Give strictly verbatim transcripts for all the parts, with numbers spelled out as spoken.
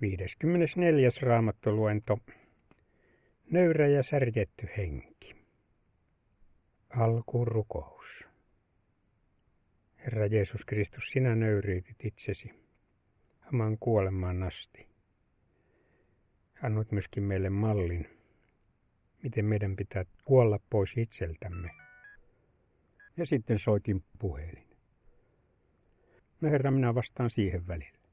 viideskymmenesneljäs raamattoluento. Nöyrä ja särjetty henki. Alkurukous. Herra Jeesus Kristus, sinä nöyryytit itsesi hamaan kuolemaan asti. Annoit myöskin meille mallin, miten meidän pitää kuolla pois itseltämme. Ja sitten soitin puhelin. No Herra, minä vastaan siihen välillä.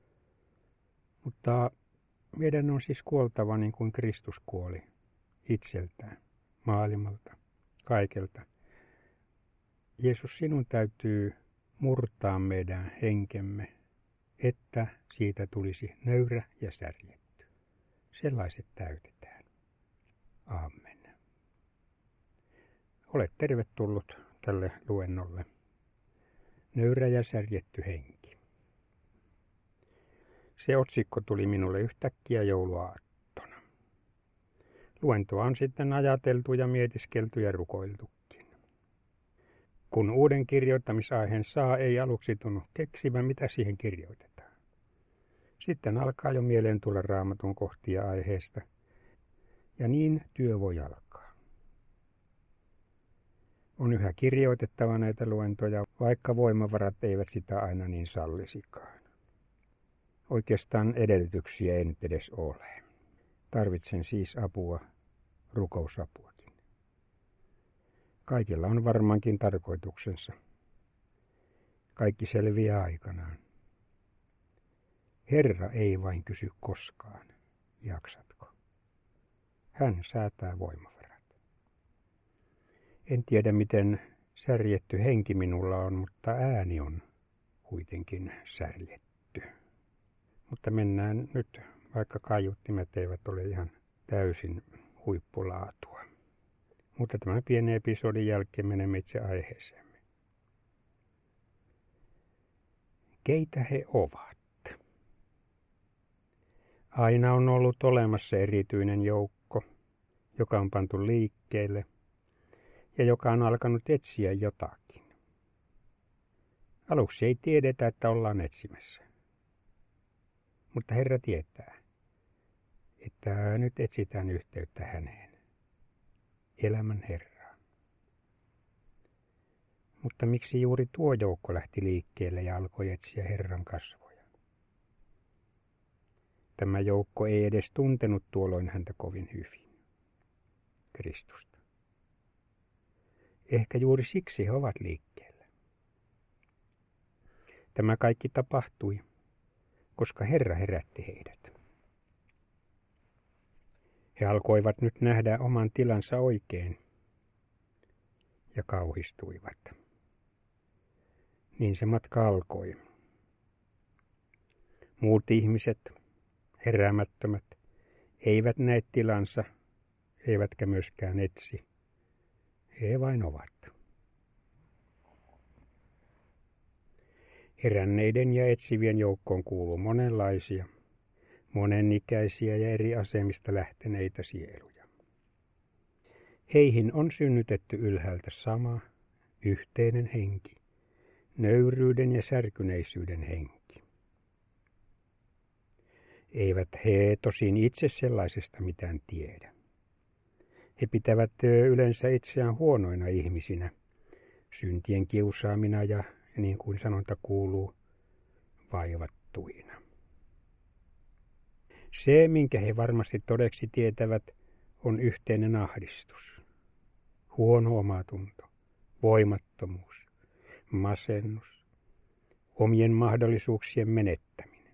Mutta meidän on siis kuoltava niin kuin Kristus kuoli itseltään, maailmalta, kaikelta. Jeesus, sinun täytyy murtaa meidän henkemme, että siitä tulisi nöyrä ja särjetty. Sellaiset täytetään. Amen. Olet tervetullut tälle luennolle. Nöyrä ja särjetty henki. Se otsikko tuli minulle yhtäkkiä jouluaattona. Luentoa on sitten ajateltu ja mietiskelty ja rukoiltukin. Kun uuden kirjoittamisaiheen saa, ei aluksi tunnu keksivän, mitä siihen kirjoitetaan. Sitten alkaa jo mieleen tulla Raamatun kohtia aiheesta, ja niin työ voi alkaa. On yhä kirjoitettava näitä luentoja, vaikka voimavarat eivät sitä aina niin sallisikaan. Oikeastaan edellytyksiä ei nyt edes ole. Tarvitsen siis apua, rukousapuakin. Kaikilla on varmaankin tarkoituksensa. Kaikki selviää aikanaan. Herra ei vain kysy koskaan, jaksatko. Hän säätää voimavarat. En tiedä, miten särjetty henki minulla on, mutta ääni on kuitenkin särjetty. Mutta mennään nyt, vaikka kaiuttimet eivät ole ihan täysin huippulaatua. Mutta tämän pienen episodin jälkeen menemme itse aiheeseemme. Keitä he ovat? Aina on ollut olemassa erityinen joukko, joka on pantu liikkeelle ja joka on alkanut etsiä jotakin. Aluksi ei tiedetä, että ollaan etsimässä. Mutta Herra tietää, että nyt etsitään yhteyttä häneen, elämän Herraan. Mutta miksi juuri tuo joukko lähti liikkeelle ja alkoi etsiä Herran kasvoja? Tämä joukko ei edes tuntenut tuolloin häntä kovin hyvin, Kristusta. Ehkä juuri siksi he ovat liikkeellä. Tämä kaikki tapahtui, koska Herra herätti heidät. He alkoivat nyt nähdä oman tilansa oikein ja kauhistuivat. Niin se matka alkoi. Muut ihmiset, heräämättömät, eivät näe tilansa, eivätkä myöskään etsi. He vain ovat. Heränneiden ja etsivien joukkoon kuuluu monenlaisia, monenikäisiä ja eri asemista lähteneitä sieluja. Heihin on synnytetty ylhäältä sama, yhteinen henki, nöyryyden ja särkyneisyyden henki. Eivät he tosin itse sellaisesta mitään tiedä. He pitävät yleensä itseään huonoina ihmisinä, syntien kiusaamina ja niin kuin sanonta kuuluu, vaivattuina. Se, minkä he varmasti todeksi tietävät, on yhteinen ahdistus, huono omatunto, voimattomuus, masennus, omien mahdollisuuksien menettäminen.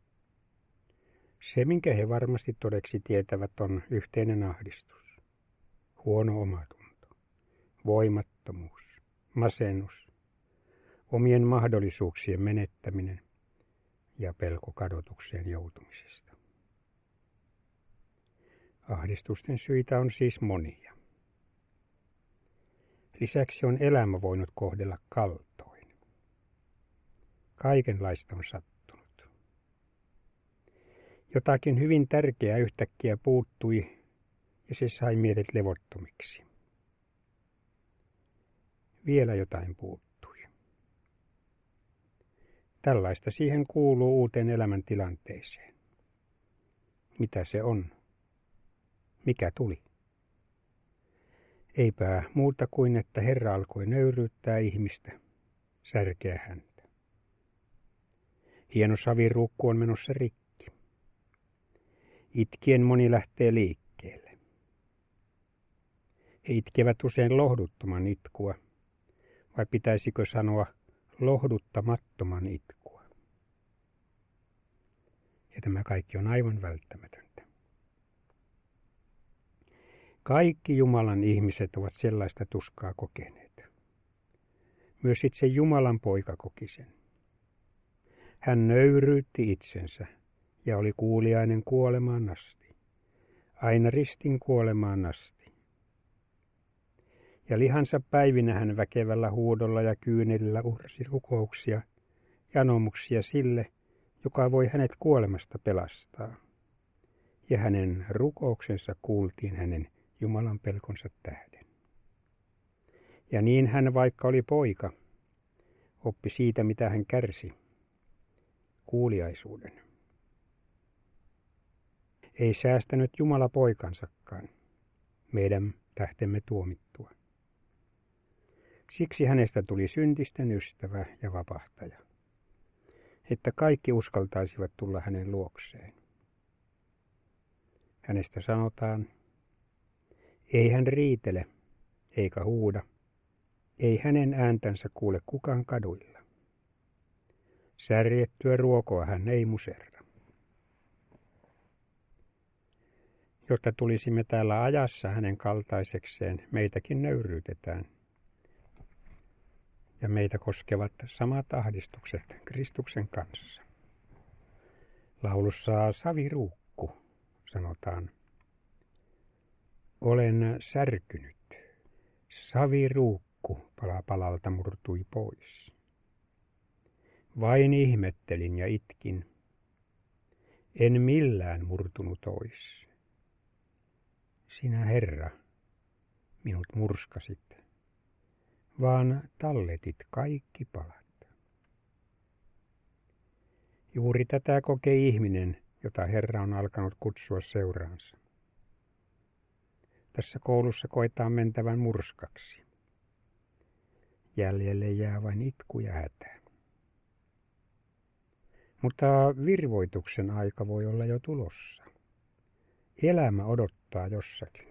Se, minkä he varmasti todeksi tietävät, on yhteinen ahdistus, huono omatunto, voimattomuus, masennus, omien mahdollisuuksien menettäminen ja pelko kadotukseen joutumisesta. Ahdistusten syitä on siis monia. Lisäksi on elämä voinut kohdella kaltoin. Kaikenlaista on sattunut. Jotakin hyvin tärkeää yhtäkkiä puuttui ja se sai mielet levottomiksi. Vielä jotain puuttui. Tällaista siihen kuuluu uuteen elämäntilanteeseen. Mitä se on? Mikä tuli? Eipä muuta kuin, että Herra alkoi nöyryyttää ihmistä, särkeä häntä. Hieno saviruukku on menossa rikki. Itkien moni lähtee liikkeelle. He itkevät usein lohduttoman itkua, vai pitäisikö sanoa lohduttamattoman itkua? Ja tämä kaikki on aivan välttämätöntä. Kaikki Jumalan ihmiset ovat sellaista tuskaa kokeneet. Myös itse Jumalan poika koki sen. Hän nöyryytti itsensä ja oli kuuliainen kuolemaan asti, aina ristin kuolemaan asti. Ja lihansa päivinä hän väkevällä huudolla ja kyynelillä uhrasi rukouksia ja anomuksia sille, joka voi hänet kuolemasta pelastaa. Ja hänen rukouksensa kuultiin hänen Jumalan pelkonsa tähden. Ja niin hän, vaikka oli poika, oppi siitä, mitä hän kärsi, kuuliaisuuden. Ei säästänyt Jumala poikansakaan, meidän tähtemme tuomittua. Siksi hänestä tuli syntisten ystävä ja vapahtaja, että kaikki uskaltaisivat tulla hänen luokseen. Hänestä sanotaan, ei hän riitele, eikä huuda, ei hänen ääntänsä kuule kukaan kaduilla. Särjettyä ruokoa hän ei muserra. Jotta tulisimme täällä ajassa hänen kaltaisekseen, meitäkin nöyryytetään. Ja meitä koskevat samat ahdistukset Kristuksen kanssa. Laulussa Saviruukku sanotaan, olen särkynyt, saviruukku pala palalta murtui pois. Vain ihmettelin ja itkin, en millään murtunut ois. Sinä, Herra, minut murskasit, vaan talletit kaikki palat. Juuri tätä kokee ihminen, jota Herra on alkanut kutsua seuraansa. Tässä koulussa koetaan mentävän murskaksi. Jäljelle jää vain itku ja hätä. Mutta virvoituksen aika voi olla jo tulossa. Elämä odottaa jossakin.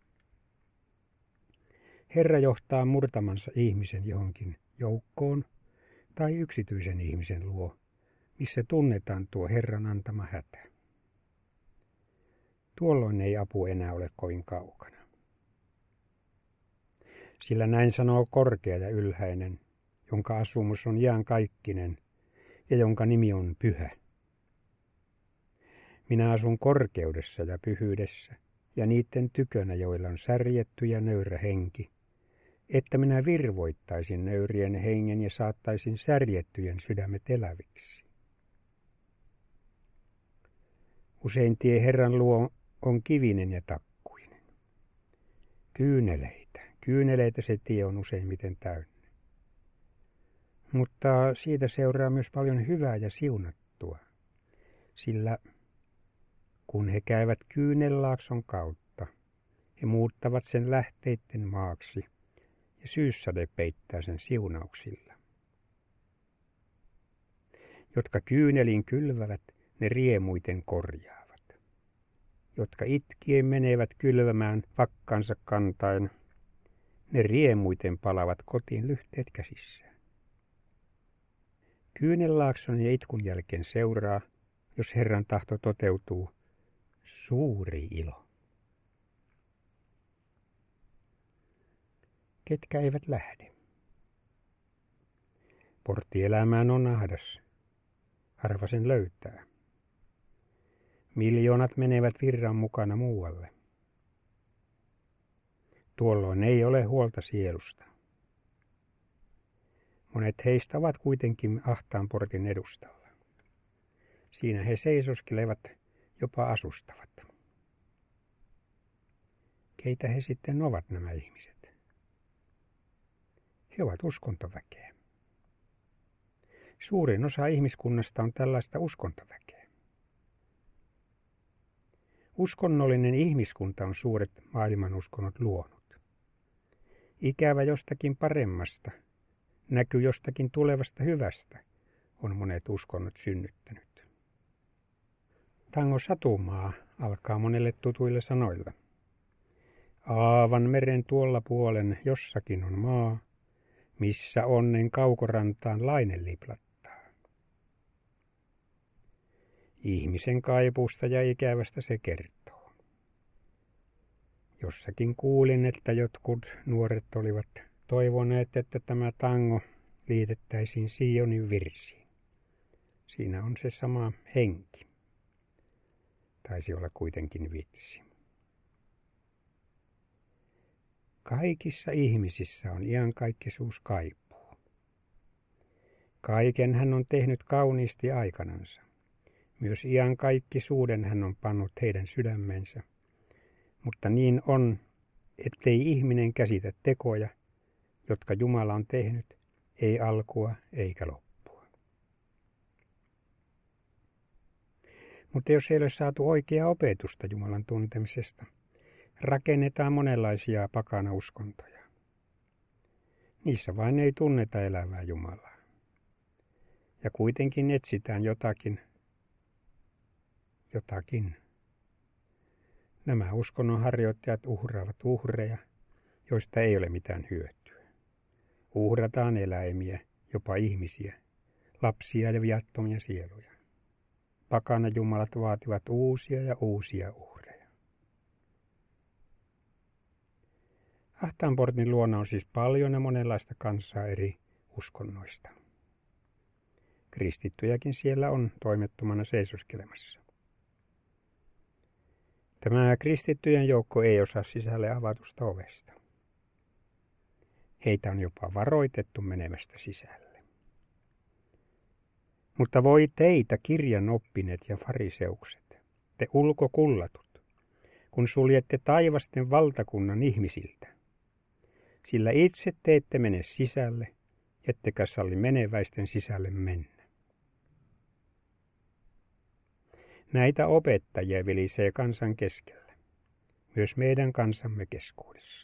Herra johtaa murtamansa ihmisen johonkin joukkoon tai yksityisen ihmisen luo, missä tunnetaan tuo Herran antama hätä. Tuolloin ei apu enää ole kovin kaukana. Sillä näin sanoo korkea ja ylhäinen, jonka asumus on iankaikkinen ja jonka nimi on pyhä. Minä asun korkeudessa ja pyhyydessä ja niiden tykönä, joilla on särjetty ja nöyrä henki, että minä virvoittaisin nöyrien hengen ja saattaisin särjettyjen sydämet eläviksi. Usein tie Herran luo on kivinen ja takkuinen. Kyyneleitä, kyyneleitä se tie on useimmiten täynnä. Mutta siitä seuraa myös paljon hyvää ja siunattua, sillä kun he käyvät Kyynelaakson kautta, he muuttavat sen lähteitten maaksi ja syyssade peittää sen siunauksilla. Jotka kyynelin kylvävät, ne riemuiten korjaavat. Jotka itkien menevät kylvämään vakkansa kantain, ne riemuiten palavat kotiin lyhteet käsissään. Kyynelaakson ja itkun jälkeen seuraa, jos Herran tahto toteutuu, suuri ilo. Ketkä eivät lähde? Portti elämään on ahdas. Harva sen löytää. Miljoonat menevät virran mukana muualle. Tuolloin ei ole huolta sielusta. Monet heistä ovat kuitenkin ahtaan portin edustalla. Siinä he seisoskelevat, jopa asustavat. Keitä he sitten ovat nämä ihmiset? He ovat uskontoväkeä. Suurin osa ihmiskunnasta on tällaista uskontoväkeä. Uskonnollinen ihmiskunta on suuret maailmanuskonnot luonut. Ikävä jostakin paremmasta, näky jostakin tulevasta hyvästä on monet uskonnot synnyttänyt. Tango Satumaa alkaa monelle tutuilla sanoilla. Aavan meren tuolla puolen jossakin on maa, missä onnen kaukorantaan laine liplattaa. Ihmisen kaipuusta ja ikävästä se kertoo. Jossakin kuulin, että jotkut nuoret olivat toivoneet, että tämä tango liitettäisiin Sionin virsiin. Siinä on se sama henki. Taisi olla kuitenkin vitsi. Kaikissa ihmisissä on iankaikkisuus kaipuu. Kaiken hän on tehnyt kauniisti aikanansa. Myös iankaikkisuuden hän on pannut heidän sydämensä. Mutta niin on, ettei ihminen käsitä tekoja, jotka Jumala on tehnyt, ei alkua eikä loppua. Mutta jos ei ole saatu oikeaa opetusta Jumalan tuntemisesta, rakennetaan monenlaisia pakanauskontoja. Niissä vain ei tunneta elävää Jumalaa. Ja kuitenkin etsitään jotakin, jotakin. Nämä uskonnonharjoittajat uhraavat uhreja, joista ei ole mitään hyötyä. Uhrataan eläimiä, jopa ihmisiä, lapsia ja viattomia sieluja. Pakana jumalat vaativat uusia ja uusia uhreja. Ahtaanportin luona on siis paljon ja monenlaista kansaa eri uskonnoista. Kristittyjäkin siellä on toimettomana seisoskelemassa. Tämä kristittyjen joukko ei osaa sisälle avatusta ovesta. Heitä on jopa varoitettu menemästä sisälle. Mutta voi teitä kirjan oppineet ja fariseukset, te ulkokullatut, kun suljette taivasten valtakunnan ihmisiltä. Sillä itse te ette mene sisälle, ettekä salli meneväisten sisälle mennä. Näitä opettajia vilisee kansan keskellä, myös meidän kansamme keskuudessa.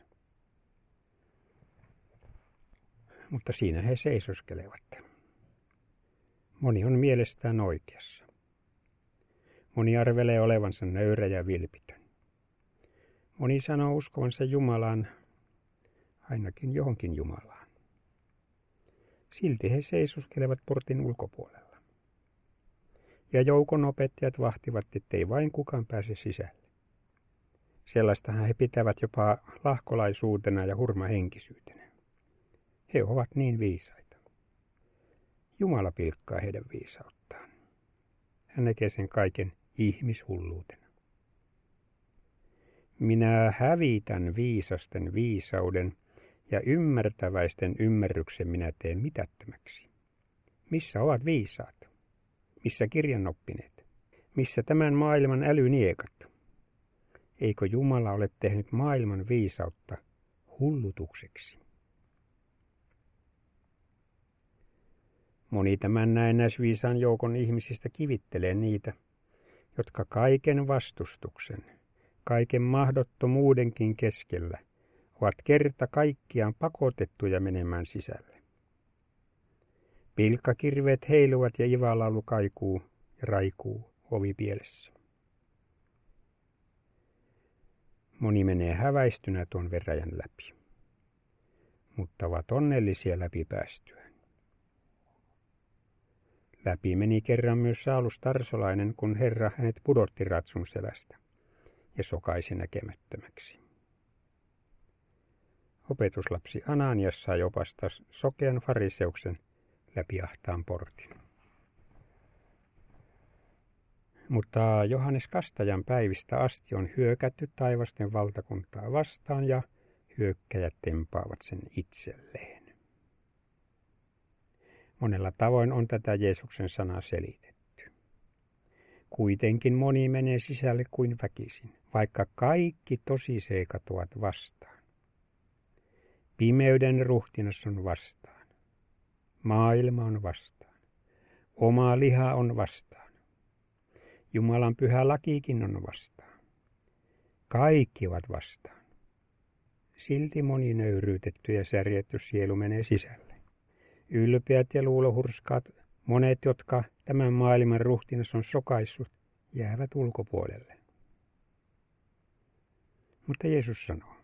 Mutta siinä he seisoskelevat. Moni on mielestään oikeassa. Moni arvelee olevansa nöyrä ja vilpitön. Moni sanoo uskovansa Jumalaan, ainakin johonkin Jumalaan. Silti he seisoskelevat portin ulkopuolella. Ja joukon opettajat vahtivat, ettei vain kukaan pääse sisälle. Sellaistahan he pitävät jopa lahkolaisuutena ja hurmahenkisyytenä. He ovat niin viisaita. Jumala pilkkaa heidän viisauttaan. Hän näkee sen kaiken ihmishulluutena. Minä hävitän viisasten viisauden ja ymmärtäväisten ymmärryksen minä teen mitättömäksi. Missä ovat viisaat? Missä kirjanoppineet? Missä tämän maailman älyniekat? Eikö Jumala ole tehnyt maailman viisautta hullutukseksi? Moni tämän näennäisviisaan joukon ihmisistä kivittelee niitä, jotka kaiken vastustuksen, kaiken mahdottomuudenkin keskellä ovat kerta kaikkiaan pakotettuja menemään sisälle. Pilkkakirveet heiluvat ja ivalaulu kaikuu ja raikuu ovipielessä. Moni menee häväistynä tuon veräjän läpi, mutta ovat onnellisia läpi päästyään. Läpi meni kerran myös Saulus Tarsolainen, kun Herra hänet pudotti ratsun selästä ja sokaisi näkemättömäksi. Opetuslapsi Ananias sai opastaa sokean fariseuksen läpi ahtaan portin. Mutta Johannes Kastajan päivistä asti on hyökätty taivasten valtakuntaa vastaan ja hyökkäjät tempaavat sen itselleen. Monella tavoin on tätä Jeesuksen sanaa selitetty. Kuitenkin moni menee sisälle kuin väkisin, vaikka kaikki tosiseikat ovat vastaan. Pimeyden ruhtinas on vastaan. Maailma on vastaan. Oma liha on vastaan. Jumalan pyhä lakiikin on vastaan. Kaikki ovat vastaan. Silti moni nöyryytetty ja särjetty sielu menee sisälle. Ylpeät ja luulohurskaat, monet, jotka tämän maailman ruhtinas on sokaissut, jäävät ulkopuolelle. Mutta Jeesus sanoo,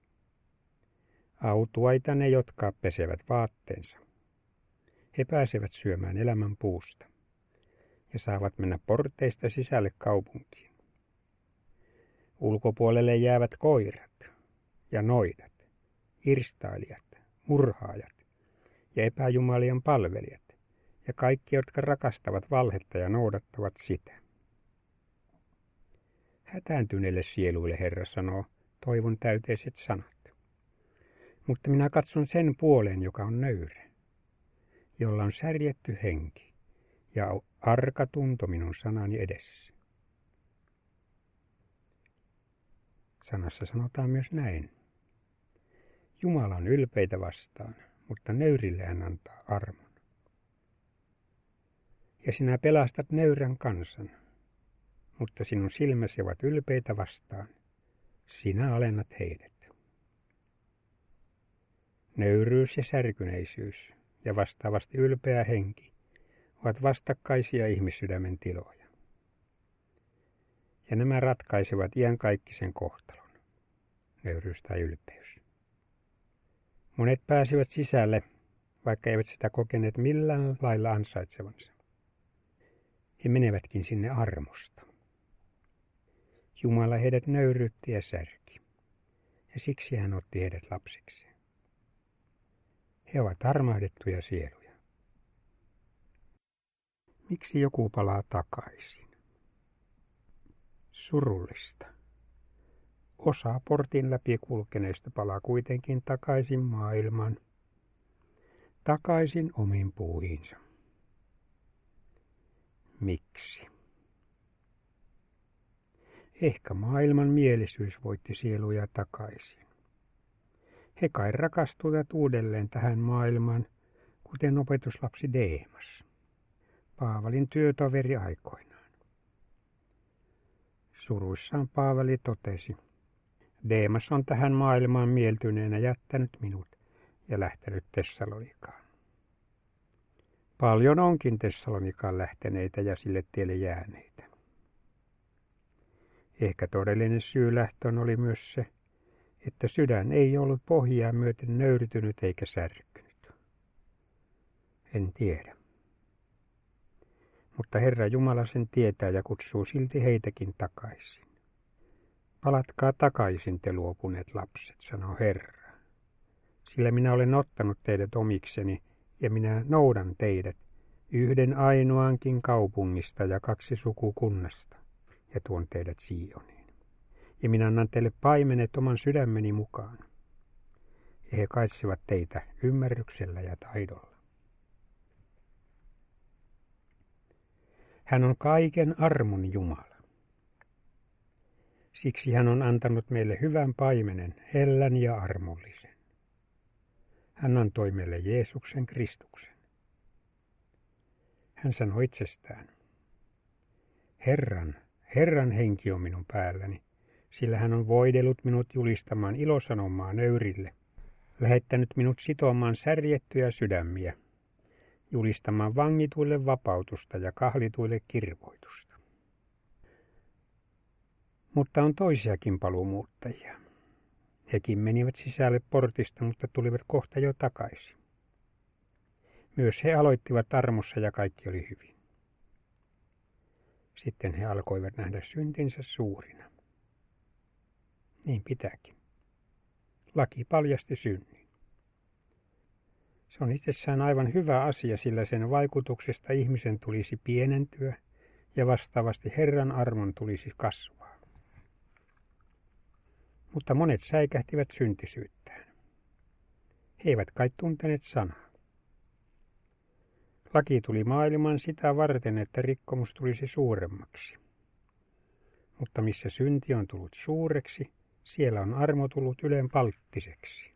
autuaita ne, jotka pesevät vaatteensa. He pääsevät syömään elämän puusta ja saavat mennä porteista sisälle kaupunkiin. Ulkopuolelle jäävät koirat ja noidat, irstailijat, murhaajat ja epäjumalien palvelijat ja kaikki, jotka rakastavat valhetta ja noudattavat sitä. Hätääntyneille sieluille Herra sanoo toivon täyteiset sanat. Mutta minä katson sen puoleen, joka on nöyrä, jolla on särjetty henki ja arka tunto minun sanani edessä. Sanassa sanotaan myös näin. Jumala on ylpeitä vastaan, mutta nöyrille hän antaa armon. Ja sinä pelastat nöyrän kansan, mutta sinun silmäsi ovat ylpeitä vastaan. Sinä alennat heidät. Nöyryys ja särkyneisyys ja vastaavasti ylpeä henki ovat vastakkaisia ihmissydämen tiloja. Ja nämä ratkaisevat iankaikkisen kohtalon, nöyryys tai ylpeys. Monet pääsivät sisälle, vaikka eivät sitä kokeneet millään lailla ansaitsevansa. He menevätkin sinne armosta. Jumala heidät nöyryytti ja särki, ja siksi hän otti heidät lapsikseen. He ovat armahdettuja sieluja. Miksi joku palaa takaisin? Surullista. Osa portin läpi kulkeneista palaa kuitenkin takaisin maailmaan, takaisin omiin puuhiinsa. Miksi? Ehkä maailman mielisyys voitti sieluja takaisin. He kai rakastuivat uudelleen tähän maailmaan, kuten opetuslapsi Deemas, Paavalin työtoveri aikoinaan. Suruissaan Paavali totesi, Deemas on tähän maailmaan mieltyneenä jättänyt minut ja lähtenyt Tessalonikaan. Paljon onkin Tessalonikaan lähteneitä ja sille tielle jääneitä. Ehkä todellinen syy lähtöön oli myös se, että sydän ei ollut pohjaa myöten nöyrtynyt eikä särkynyt. En tiedä. Mutta Herra Jumala sen tietää ja kutsuu silti heitäkin takaisin. Palatkaa takaisin te luopuneet lapset, sanoo Herra. Sillä minä olen ottanut teidät omikseni ja minä noudan teidät yhden ainoankin kaupungista ja kaksi sukukunnasta ja tuon teidät Sioniin. Ja minä annan teille paimenet oman sydämeni mukaan. Ja he kaitsevat teitä ymmärryksellä ja taidolla. Hän on kaiken armon Jumala. Siksi hän on antanut meille hyvän paimenen, hellän ja armollisen. Hän antoi meille Jeesuksen Kristuksen. Hän sanoi itsestään, Herran, Herran henki on minun päälläni, sillä hän on voidellut minut julistamaan ilosanomaa nöyrille, lähettänyt minut sitomaan särjettyjä sydämiä, julistamaan vangituille vapautusta ja kahlituille kirvoitusta. Mutta on toisiakin paluumuuttajia. Hekin menivät sisälle portista, mutta tulivat kohta jo takaisin. Myös he aloittivat armossa ja kaikki oli hyvin. Sitten he alkoivat nähdä syntinsä suurina. Niin pitääkin. Laki paljasti synnin. Se on itsessään aivan hyvä asia, sillä sen vaikutuksesta ihmisen tulisi pienentyä ja vastaavasti Herran armon tulisi kasvaa. Mutta monet säikähtivät syntisyyttään. He eivät kai tunteneet sanaa. Laki tuli maailmaan sitä varten, että rikkomus tulisi suuremmaksi. Mutta missä synti on tullut suureksi, siellä on armo tullut ylenpalttiseksi.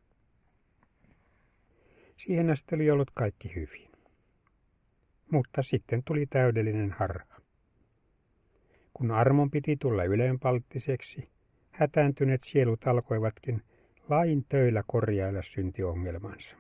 Siihen asti oli ollut kaikki hyvin. Mutta sitten tuli täydellinen harha. Kun armon piti tulla ylenpalttiseksi, hätääntyneet sielut alkoivatkin lain töillä korjailla syntiongelmansa.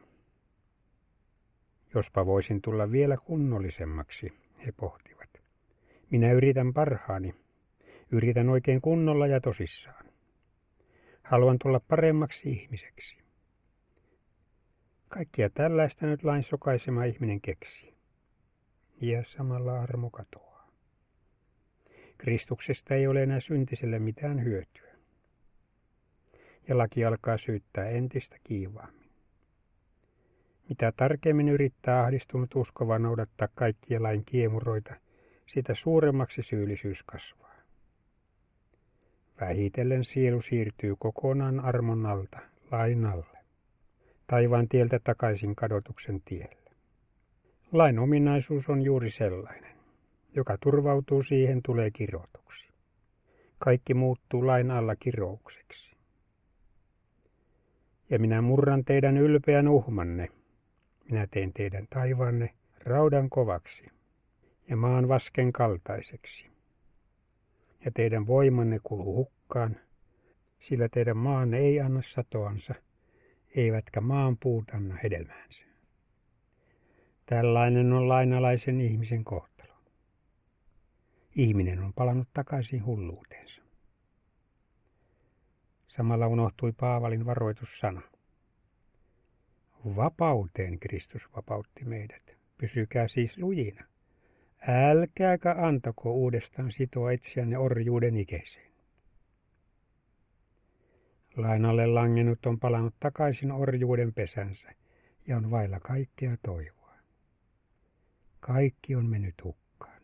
Jospa voisin tulla vielä kunnollisemmaksi, he pohtivat. Minä yritän parhaani. Yritän oikein kunnolla ja tosissaan. Haluan tulla paremmaksi ihmiseksi. Kaikkia tällaista nyt lain sokaisema ihminen keksii. Ja samalla armo katoaa. Kristuksesta ei ole enää syntiselle mitään hyötyä. Ja laki alkaa syyttää entistä kiivaammin. Mitä tarkemmin yrittää ahdistunut uskova noudattaa kaikkia lain kiemuroita, sitä suuremmaksi syyllisyys kasvaa. Vähitellen sielu siirtyy kokonaan armon alta lain alle, taivaan tieltä takaisin kadotuksen tielle. Lain ominaisuus on juuri sellainen, joka turvautuu siihen tulee kirotuksi. Kaikki muuttuu lain alla kiroukseksi. Ja minä murran teidän ylpeän uhmanne, minä teen teidän taivaanne raudan kovaksi ja maan vasken kaltaiseksi. Ja teidän voimanne kuluu hukkaan, sillä teidän maanne ei anna satoansa, eivätkä maan puut anna hedelmäänsä. Tällainen on lainalaisen ihmisen kohtalo. Ihminen on palannut takaisin hulluuteensa. Samalla unohtui Paavalin varoitussana. Vapauteen Kristus vapautti meidät. Pysykää siis lujina. Älkääkä antako uudestaan sitoa itseänne orjuuden ikeeseen. Lain alle langennut on palannut takaisin orjuuden pesänsä ja on vailla kaikkea toivoa. Kaikki on mennyt hukkaan.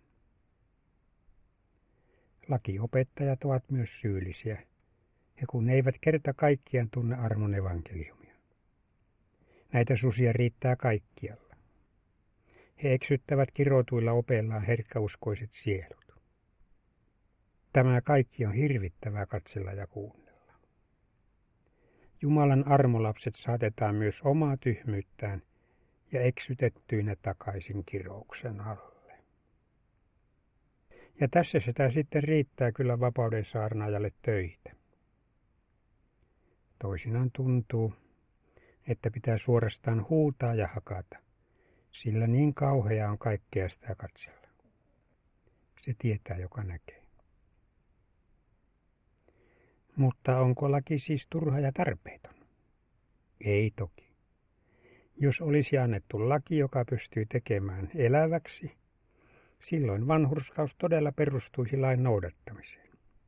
Lakiopettajat ovat myös syyllisiä, he kun eivät kerta kaikkiaan tunne armon evankeliumia. Näitä susia riittää kaikkialla. He eksyttävät kirotuilla opeillaan herkkäuskoiset sielut. Tämä kaikki on hirvittävää katsella ja kuunnella. Jumalan armolapset saatetaan myös omaa tyhmyyttään ja eksytettyinä takaisin kirouksen alle. Ja tässä sitä sitten riittää kyllä vapauden saarnaajalle töitä. Toisinaan tuntuu, että pitää suorastaan huutaa ja hakata, sillä niin kauhea on kaikkea sitä katsella. Se tietää, joka näkee. Mutta onko laki siis turha ja tarpeeton? Ei toki. Jos olisi annettu laki, joka pystyy tekemään eläväksi, silloin vanhurskaus todella perustuisi lain noudattamiseen.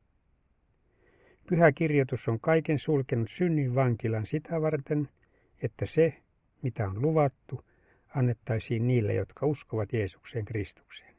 Pyhä kirjoitus on kaiken sulkenut synnin vankilan sitä varten, että se, mitä on luvattu, annettaisiin niille, jotka uskovat Jeesukseen Kristukseen.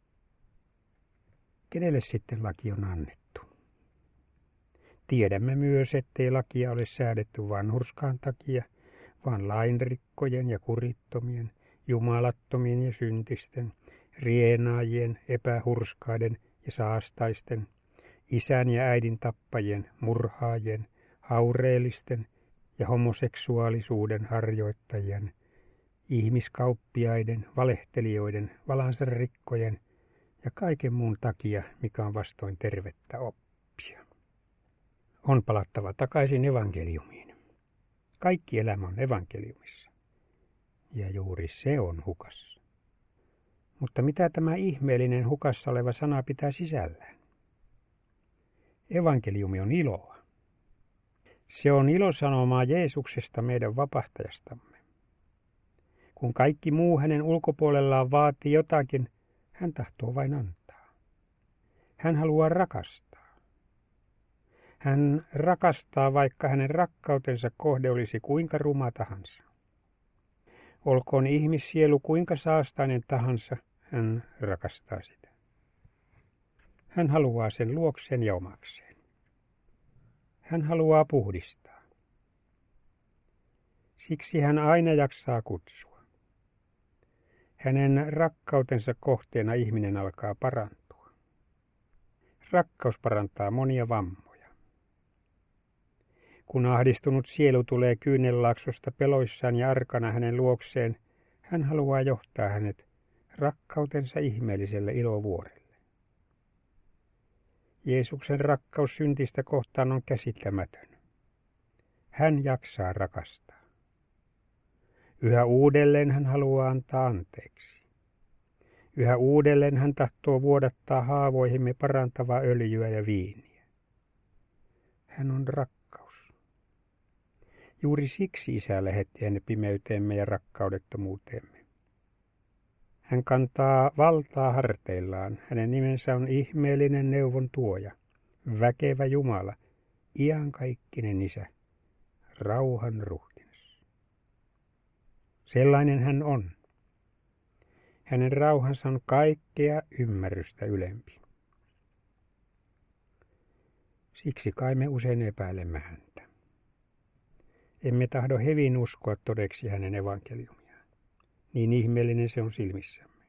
Kenelle sitten laki on annettu? Tiedämme myös, ettei lakia ole säädetty vanhurskaan takia, vaan lainrikkojen ja kurittomien, jumalattomien ja syntisten, rienaajien, epähurskaiden ja saastaisten, isän ja äidin tappajien, murhaajien, haureellisten ja homoseksuaalisuuden harjoittajien, ihmiskauppiaiden, valehtelijoiden, valansa rikkojen ja kaiken muun takia, mikä on vastoin tervettä oppia. On palattava takaisin evankeliumiin. Kaikki elämä on evankeliumissa. Ja juuri se on hukassa. Mutta mitä tämä ihmeellinen hukassa oleva sana pitää sisällään? Evankeliumi on iloa. Se on ilosanomaa Jeesuksesta meidän vapahtajastamme. Kun kaikki muu hänen ulkopuolellaan vaatii jotakin, hän tahtoo vain antaa. Hän haluaa rakastaa. Hän rakastaa, vaikka hänen rakkautensa kohde olisi kuinka ruma tahansa. Olkoon ihmissielu kuinka saastainen tahansa, hän rakastaa sitä. Hän haluaa sen luokseen ja omakseen. Hän haluaa puhdistaa. Siksi hän aina jaksaa kutsua. Hänen rakkautensa kohteena ihminen alkaa parantua. Rakkaus parantaa monia vammoja. Kun ahdistunut sielu tulee kyynelaaksosta peloissaan ja arkana hänen luokseen, hän haluaa johtaa hänet rakkautensa ihmeelliselle ilovuorelle. Jeesuksen rakkaus syntistä kohtaan on käsittämätön. Hän jaksaa rakastaa. Yhä uudelleen hän haluaa antaa anteeksi. Yhä uudelleen hän tahtoo vuodattaa haavoihimme parantavaa öljyä ja viiniä. Hän on rakkaus. Juuri siksi Isä lähetti hänet pimeyteemme ja rakkaudettomuuteemme. Hän kantaa valtaa harteillaan. Hänen nimensä on ihmeellinen neuvon tuoja, väkevä Jumala, iankaikkinen Isä, rauhan ruhtinas. Sellainen hän on. Hänen rauhansa on kaikkea ymmärrystä ylempi. Siksi kai me usein epäilemme häntä. Emme tahdo hevin uskoa todeksi hänen evankeliumiaan. Niin ihmeellinen se on silmissämme.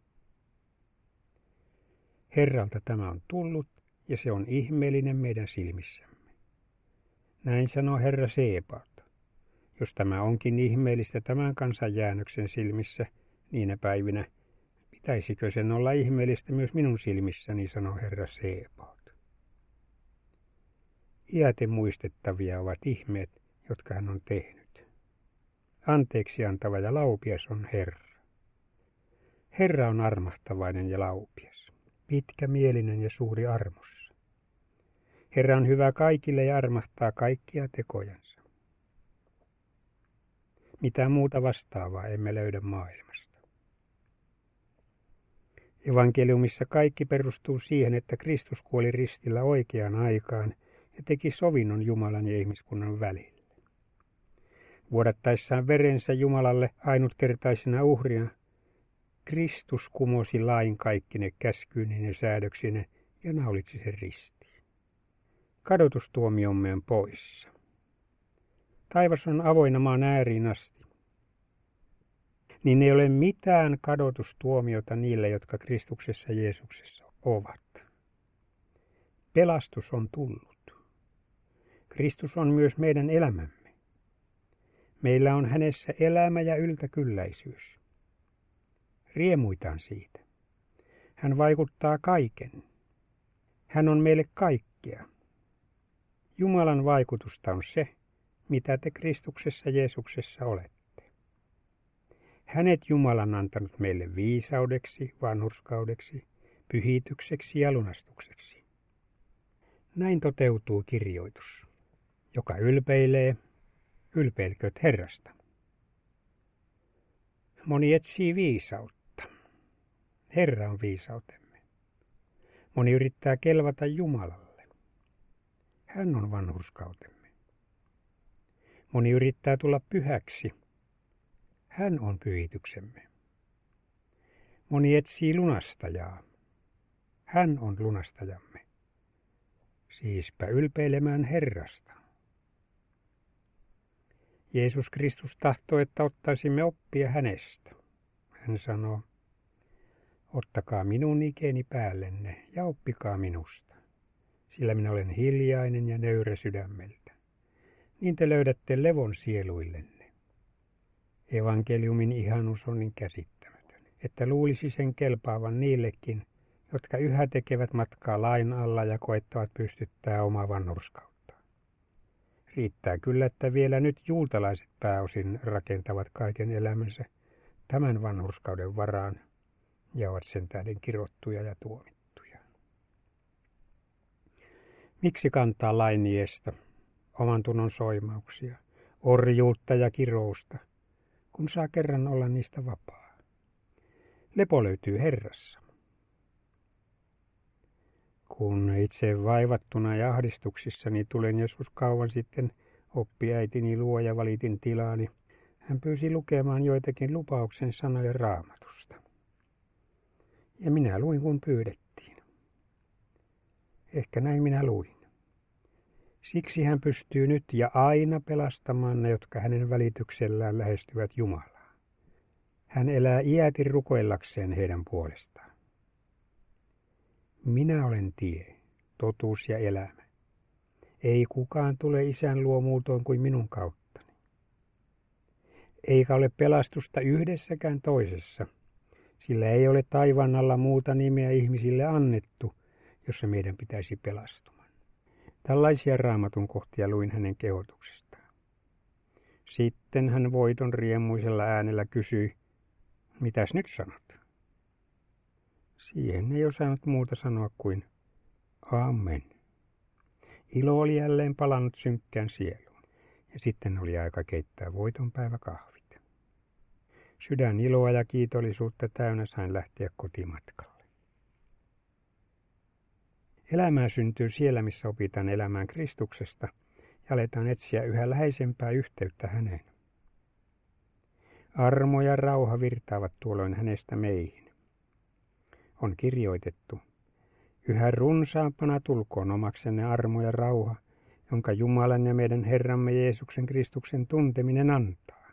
Herralta tämä on tullut ja se on ihmeellinen meidän silmissämme. Näin sanoo Herra Sebaot. Jos tämä onkin ihmeellistä tämän kansan jäännöksen silmissä niinä päivinä, pitäisikö sen olla ihmeellistä myös minun silmissäni, sanoo Herra Sebaot. Iäten muistettavia ovat ihmeet, jotka hän on tehnyt. Anteeksi antava ja laupias on Herra. Herra on armahtavainen ja laupias, pitkämielinen ja suuri armossa. Herra on hyvä kaikille ja armahtaa kaikkia tekojansa. Mitään muuta vastaavaa emme löydä maailmasta. Evankeliumissa kaikki perustuu siihen, että Kristus kuoli ristillä oikeaan aikaan ja teki sovinnon Jumalan ja ihmiskunnan välillä. Vuodattaessaan verensä Jumalalle ainutkertaisena uhrina, Kristus kumosi lain kaikkine käskyineen ja säädöksine ja naulitsi sen ristiin. Kadotustuomiomme on poissa. Taivas on avoinna maan ääriin asti. Niin ei ole mitään kadotustuomiota niille, jotka Kristuksessa Jeesuksessa ovat. Pelastus on tullut. Kristus on myös meidän elämämme. Meillä on hänessä elämä ja yltäkylläisyys. Riemuitaan siitä. Hän vaikuttaa kaiken. Hän on meille kaikkea. Jumalan vaikutusta on se, mitä te Kristuksessa Jeesuksessa olette. Hänet Jumala on antanut meille viisaudeksi, vanhurskaudeksi, pyhitykseksi ja lunastukseksi. Näin toteutuu kirjoitus. Joka ylpeilee, ylpeilkööt Herrasta. Moni etsii viisautta. Herra on viisautemme. Moni yrittää kelvata Jumalalle. Hän on vanhurskautemme. Moni yrittää tulla pyhäksi. Hän on pyhityksemme. Moni etsii lunastajaa. Hän on lunastajamme. Siispä ylpeilemään Herrasta. Jeesus Kristus tahtoo, että ottaisimme oppia hänestä. Hän sanoo, ottakaa minun ikeni päällenne ja oppikaa minusta, sillä minä olen hiljainen ja nöyrä sydämeltä. Niin te löydätte levon sieluillenne. Evankeliumin ihanuus on niin käsittämätön, että luulisi sen kelpaavan niillekin, jotka yhä tekevät matkaa lain alla ja koettavat pystyttää omaa vanhurskautta. Riittää kyllä, että vielä nyt juutalaiset pääosin rakentavat kaiken elämänsä tämän vanhurskauden varaan ja ovat sen tähden kirottuja ja tuomittuja. Miksi kantaa lainiestä, oman tunnon soimauksia, orjuutta ja kirousta, kun saa kerran olla niistä vapaa? Lepo löytyy Herrassa. Kun itse vaivattuna ja ahdistuksissani tulen joskus kauan sitten oppiäitini luo ja valitin tilaani, hän pyysi lukemaan joitakin lupauksen sanoja Raamatusta. Ja minä luin, kun pyydettiin. Ehkä näin minä luin. Siksi hän pystyy nyt ja aina pelastamaan ne, jotka hänen välityksellään lähestyvät Jumalaa. Hän elää iäti rukoillakseen heidän puolestaan. Minä olen tie, totuus ja elämä. Ei kukaan tule Isän luo muutoin kuin minun kauttani. Eikä ole pelastusta yhdessäkään toisessa, sillä ei ole taivaan alla muuta nimeä ihmisille annettu, jossa meidän pitäisi pelastua. Tällaisia Raamatun kohtia luin hänen kehotuksestaan. Sitten hän voiton riemuisella äänellä kysyi, mitäs nyt sanot? Siihen ei osannut muuta sanoa kuin Amen. Ilo oli jälleen palannut synkkään sieluun, ja sitten oli aika keittää voitonpäiväkahvit. Sydän iloa ja kiitollisuutta täynnä sain lähteä kotimatkalle. Elämää syntyy siellä, missä opitaan elämään Kristuksesta ja aletaan etsiä yhä läheisempää yhteyttä häneen. Armo ja rauha virtaavat tuolloin hänestä meihin. On kirjoitettu, yhä runsaampana tulkoon omaksenne armo ja rauha, jonka Jumalan ja meidän Herramme Jeesuksen Kristuksen tunteminen antaa.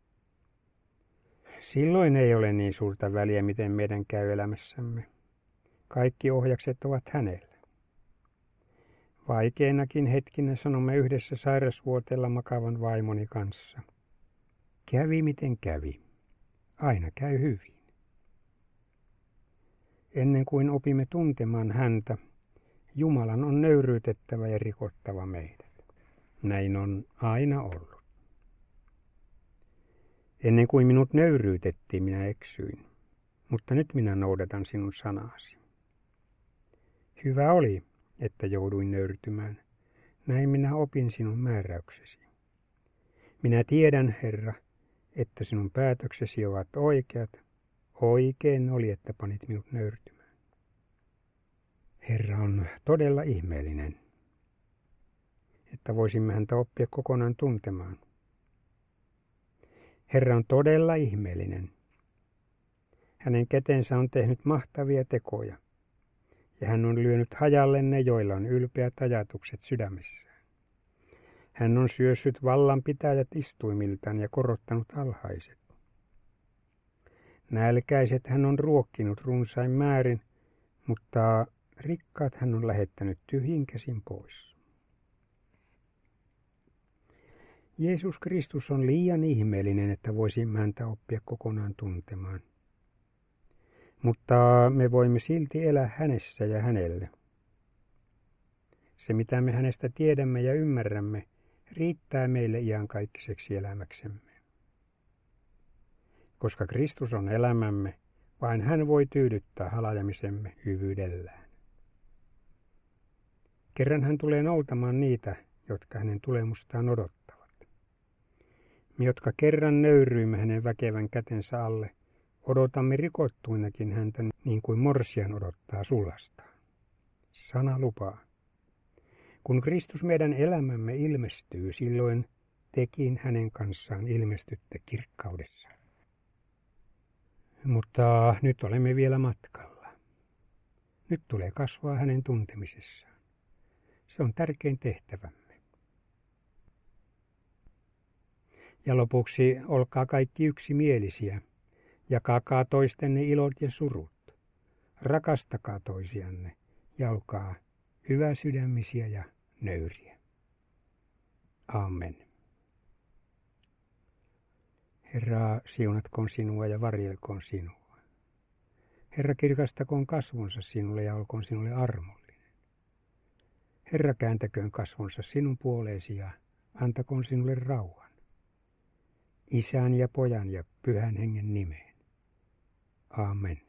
Silloin ei ole niin suurta väliä, miten meidän käy elämässämme. Kaikki ohjakset ovat hänellä. Vaikeinakin hetkinä sanomme yhdessä sairasvuoteella makavan vaimoni kanssa. Kävi miten kävi. Aina käy hyvin. Ennen kuin opimme tuntemaan häntä, Jumalan on nöyryytettävä ja rikottava meidät. Näin on aina ollut. Ennen kuin minut nöyryytettiin, minä eksyin, mutta nyt minä noudatan sinun sanasi. Hyvä oli, että jouduin nöyrtymään. Näin minä opin sinun määräyksesi. Minä tiedän, Herra, että sinun päätöksesi ovat oikeat. Oikein oli, että panit minut nöyrtymään. Herra on todella ihmeellinen, että voisimme häntä oppia kokonaan tuntemaan. Herra on todella ihmeellinen. Hänen kätensä on tehnyt mahtavia tekoja, ja hän on lyönyt hajalle ne, joilla on ylpeät ajatukset sydämessään. Hän on syössyt vallanpitäjät istuimiltaan ja korottanut alhaiset. Nälkäiset hän on ruokkinut runsain määrin, mutta rikkaat hän on lähettänyt tyhjin käsin pois. Jeesus Kristus on liian ihmeellinen, että voisimme häntä oppia kokonaan tuntemaan. Mutta me voimme silti elää hänessä ja hänelle. Se, mitä me hänestä tiedämme ja ymmärrämme, riittää meille iankaikkaiseksi elämäksemme. Koska Kristus on elämämme, vain hän voi tyydyttää halajamisemme hyvyydellään. Kerran hän tulee noutamaan niitä, jotka hänen tulemustaan odottavat. Me, jotka kerran nöyryimme hänen väkevän kätensä alle, odotamme rikottuinakin häntä niin kuin morsian odottaa sullastaan. Sana lupaa. Kun Kristus meidän elämämme ilmestyy, silloin tekin hänen kanssaan ilmestytte kirkkaudessa. Mutta nyt olemme vielä matkalla. Nyt tulee kasvaa hänen tuntemisessaan. Se on tärkein tehtävämme. Ja lopuksi olkaa kaikki yksimielisiä. Jakakaa toistenne ilot ja surut. Rakastakaa toisianne ja olkaa hyväsydämisiä ja nöyriä. Amen. Herra, siunatkoon sinua ja varjelkoon sinua. Herra, kirkastakoon kasvonsa sinulle ja olkoon sinulle armollinen. Herra, kääntäköön kasvonsa sinun puoleesi ja antakoon sinulle rauhan. Isän ja Pojan ja Pyhän Hengen nimeen. Amen.